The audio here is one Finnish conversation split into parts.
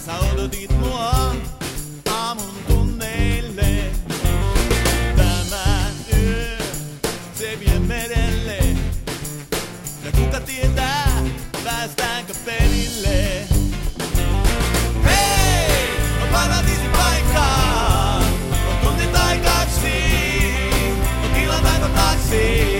sä odotit mua aamun tunneille. Tämä yö, se vie merelle. Ja kuka tietää, päästäänkö perille. Hei, on paratiisin paikka. On tunti tai kaksi. On kila tai taksi.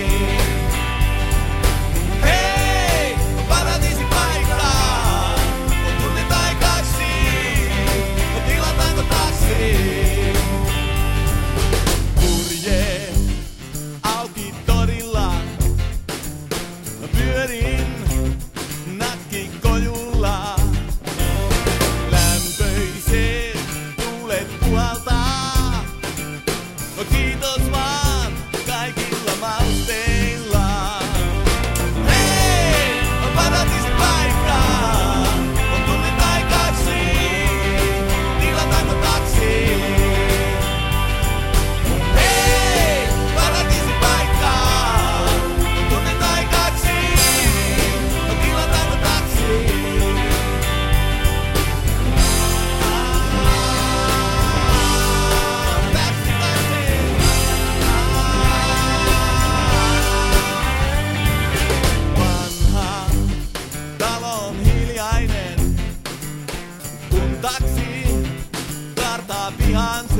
Pyörin nakkikojulla. Lämpöiset tuulet puhaltaa. No kiitos vaan kaikilla mausteilla. Hei, on paratiisin paikka. On tunti tai kaksi. Tilataanko taksi? Hei, paratiisin paikka. On tunti tai kaksi. Taksi kartaa pihansa.